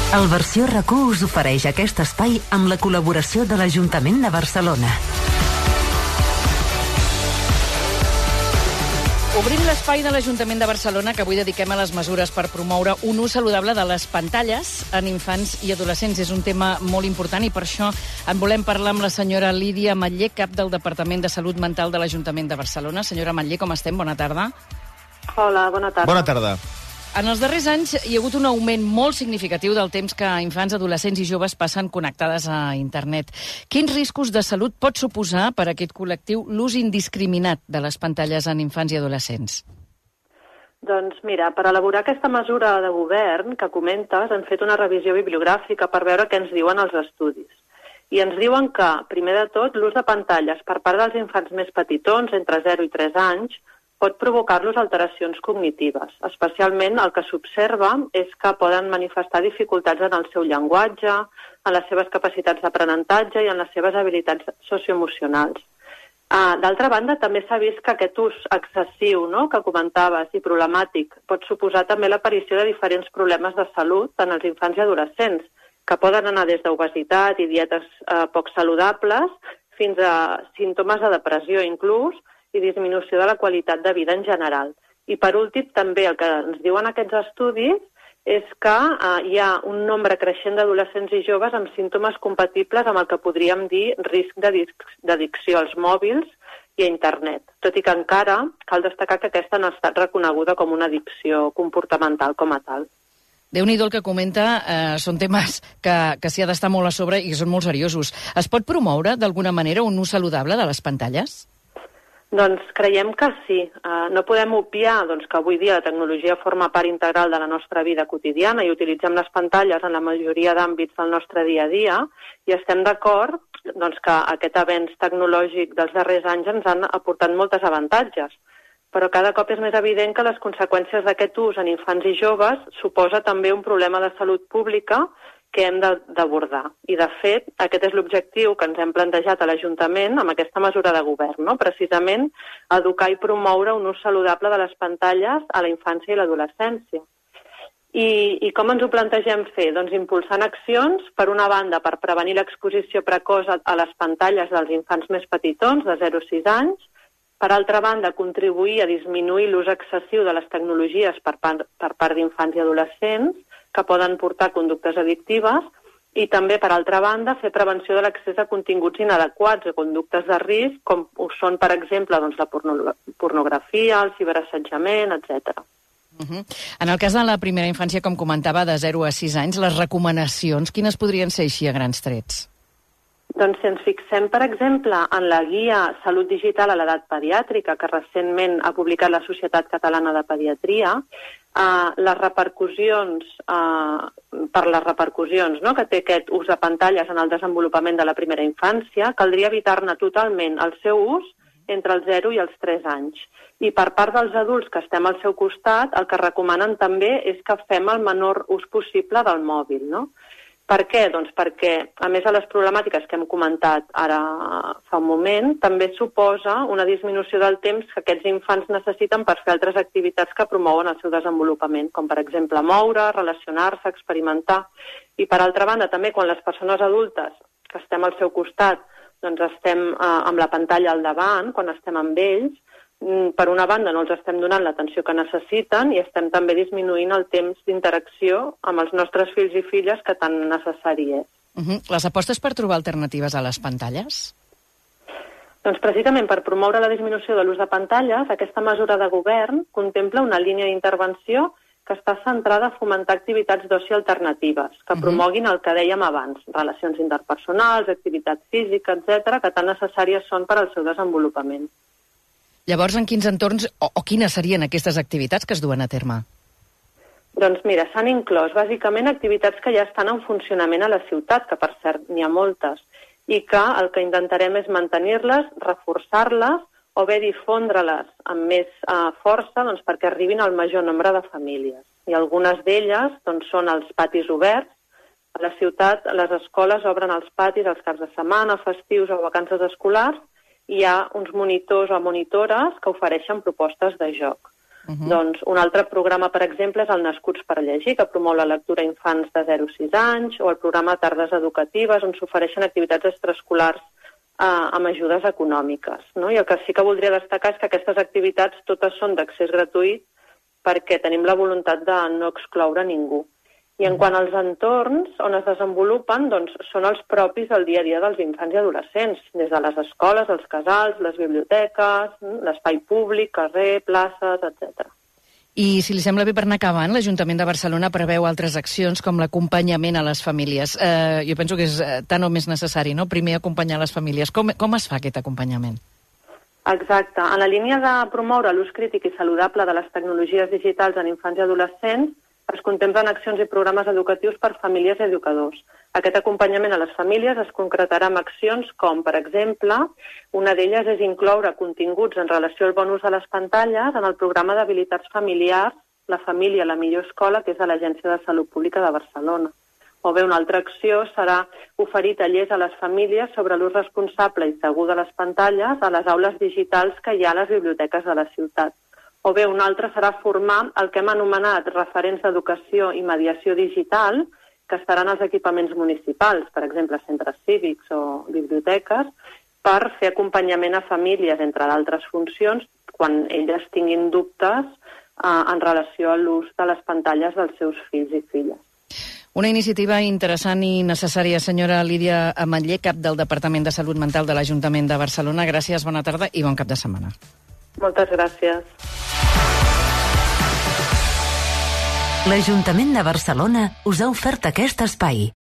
El Versió RAC1 us ofereix aquest espai amb la col·laboració de l'Ajuntament de Barcelona. Obrim l'espai de l'Ajuntament de Barcelona que avui dediquem a les mesures per promoure un ús saludable de les pantalles en infants i adolescents. És un tema molt important i per això en volem parlar amb la senyora Lídia Matller, cap del Departament de Salut Mental de l'Ajuntament de Barcelona. Senyora Matller, com estem? Bona tarda. Hola, bona tarda. Bona tarda. En els darrers anys hi ha hagut un augment molt significatiu del temps que infants, adolescents i joves passen connectades a internet. Quins riscos de salut pot suposar per a aquest col·lectiu l'ús indiscriminat de les pantalles en infants i adolescents? Doncs mira, per elaborar aquesta mesura de govern que comentes, hem fet una revisió bibliogràfica per veure què ens diuen els estudis. I ens diuen que, primer de tot, l'ús de pantalles per part dels infants més petitons, entre 0 i 3 anys, pot provocar-los alteracions cognitives. Especialment el que s'observa és que poden manifestar dificultats en el seu llenguatge, en les seves capacitats d'aprenentatge i en les seves habilitats socioemocionals. D'altra banda, també s'ha vist que aquest ús excessiu, que comentaves, i problemàtic, pot suposar també l'aparició de diferents problemes de salut en els infants i adolescents, que poden anar des d'obesitat i dietes poc saludables fins a símptomes de depressió inclús, i disminució de la qualitat de vida en general. I per últim, també el que ens diuen aquests estudis és que hi ha un nombre creixent d'adolescents i joves amb símptomes compatibles amb el que podríem dir risc d'addicció als mòbils i a internet, tot i que encara cal destacar que aquesta no ha estat reconeguda com una addicció comportamental com a tal. Déu-n'hi-do el que comenta, són temes que s'hi ha d'estar molt a sobre i que són molt seriosos. Es pot promoure d'alguna manera un ús saludable de les pantalles? Doncs creiem que sí. No podem obviar que avui dia la tecnologia forma part integral de la nostra vida quotidiana i utilitzem les pantalles en la majoria d'àmbits del nostre dia a dia i estem d'acord que aquest avenç tecnològic dels darrers anys ens han aportat moltes avantatges. Però cada cop és més evident que les conseqüències d'aquest ús en infants i joves suposa també un problema de salut pública que hem d'abordar. I, de fet, aquest és l'objectiu que ens hem plantejat a l'Ajuntament amb aquesta mesura de govern, precisament educar i promoure un ús saludable de les pantalles a la infància i l'adolescència. I com ens ho plantegem fer? Doncs impulsant accions, per una banda, per prevenir l'exposició precoç a les pantalles dels infants més petitons, de 0 a 6 anys, per altra banda, contribuir a disminuir l'ús excessiu de les tecnologies per part d'infants i adolescents, que poden portar conductes addictives, i també, per altra banda, fer prevenció de l'accés a continguts inadequats o conductes de risc, com ho són, per exemple, la pornografia, el ciberassetjament, etc. En el cas de la primera infància, com comentava, de 0 a 6 anys, les recomanacions, quines podrien ser així a grans trets? Doncs si ens fixem, per exemple, en la guia Salut Digital a l'edat pediàtrica, que recentment ha publicat la Societat Catalana de Pediatria, les repercussions que té aquest ús de pantalles en el desenvolupament de la primera infància, caldria evitar-ne totalment el seu ús entre els 0 i els 3 anys. I per part dels adults que estem al seu costat, el que recomanen també és que fem el menor ús possible del mòbil, Per què? Doncs perquè, a més de les problemàtiques que hem comentat ara fa un moment, també suposa una disminució del temps que aquests infants necessiten per fer altres activitats que promouen el seu desenvolupament, com per exemple moure, relacionar-se, experimentar. I per altra banda, també quan les persones adultes que estem al seu costat doncs estem amb la pantalla al davant, quan estem amb ells, per una banda no els estem donant l'atenció que necessiten i estem també disminuint el temps d'interacció amb els nostres fills i filles que tan necessari és. Les apostes per trobar alternatives a les pantalles? Doncs precisament per promoure la disminució de l'ús de pantalles, aquesta mesura de govern contempla una línia d'intervenció que està centrada a fomentar activitats d'oci alternatives, que promoguin el que dèiem abans, relacions interpersonals, activitat física, etc., que tan necessàries són per al seu desenvolupament. Llavors, en quins entorns o quines serien aquestes activitats que es duen a terme? Doncs mira, s'han inclòs bàsicament activitats que ja estan en funcionament a la ciutat, que per cert n'hi ha moltes, i que el que intentarem és mantenir-les, reforçar-les o bé difondre-les amb més força perquè arribin al major nombre de famílies. I algunes d'elles són els patis oberts. A la ciutat les escoles obren els patis els caps de setmana, festius o vacances escolars, hi ha uns monitors o monitores que ofereixen propostes de joc. Doncs un altre programa, per exemple, és el Nascuts per Llegir, que promou la lectura a infants de 0 a 6 anys, o el programa Tardes Educatives, on s'ofereixen activitats extraescolars amb ajudes econòmiques. No? I el que sí que voldria destacar és que aquestes activitats totes són d'accés gratuït perquè tenim la voluntat de no excloure ningú. I en quant als entorns on es desenvolupen, doncs són els propis del dia a dia dels infants i adolescents, des de les escoles, els casals, les biblioteques, l'espai públic, carrer, places, etc. I, si li sembla bé, per anar acabant, l'Ajuntament de Barcelona preveu altres accions com l'acompanyament a les famílies. Jo penso que és tant o més necessari, no?, primer acompanyar les famílies. Com es fa aquest acompanyament? Exacte. En la línia de promoure l'ús crític i saludable de les tecnologies digitals en infants i adolescents, es contemplen accions i programes educatius per famílies i educadors. Aquest acompanyament a les famílies es concretarà amb accions com, per exemple, una d'elles és incloure continguts en relació al bon ús de les pantalles en el programa d'habilitats familiars La família, la millor escola, que és de l'Agència de Salut Pública de Barcelona. O bé, una altra acció serà oferir tallers a les famílies sobre l'ús responsable i segur de les pantalles a les aules digitals que hi ha a les biblioteques de la ciutat. O bé, una altra serà formar el que hem anomenat referents d'educació i mediació digital, que estaran als equipaments municipals, per exemple, centres cívics o biblioteques, per fer acompanyament a famílies, entre d'altres funcions, quan elles tinguin dubtes en relació a l'ús de les pantalles dels seus fills i filles. Una iniciativa interessant i necessària, senyora Lídia Ametller, cap del Departament de Salut Mental de l'Ajuntament de Barcelona. Gràcies, bona tarda i bon cap de setmana. Moltes gràcies. L'Ajuntament de Barcelona us ha ofert aquest espai.